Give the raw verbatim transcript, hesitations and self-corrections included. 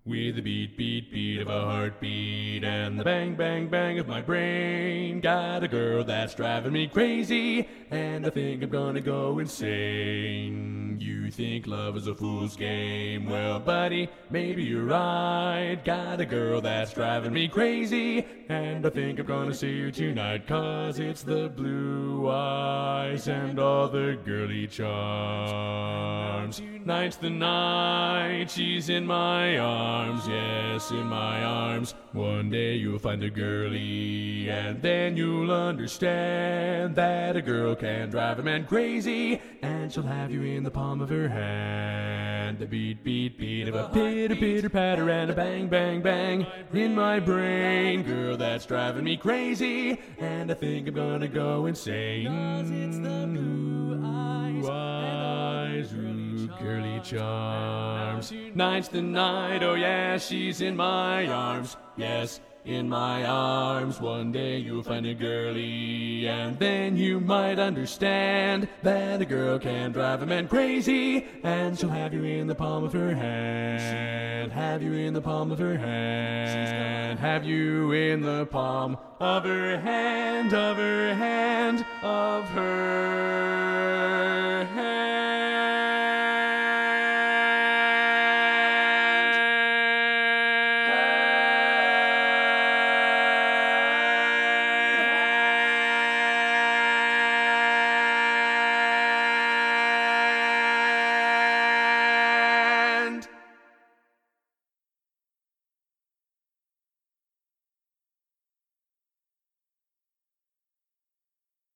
With the beat, beat, beat of a heartbeat and the bang, bang, bang of my brain. Got a girl that's driving me crazy, and I think I'm gonna go insane. You think love is a fool's game? Well, buddy, maybe you're right. Got a girl that's driving me crazy, and I think I'm gonna see her tonight. Cause it's the blue eyes and all the girly charms. Tonight's the night she's in my arms, yes, in my arms. One day you'll find a girlie, and then you'll understand that a girl can drive a man crazy, and she'll have you in the palm of her hand. The beat, beat, beat of a pitter, pitter, patter, and a bang, bang, bang in my brain. Girl that's driving me crazy, and I think I'm gonna go insane. Cause it's the blue eyes, eyes, ooh, girly charms. Night's the night, oh yeah, she's in my arms, yes, in my arms. One day you'll find a girlie, and then you might understand that a girl can drive a man crazy, and she'll have you in the palm of her hand. Have you in the palm of her hand. Have you in the palm of her hand, of her hand, of her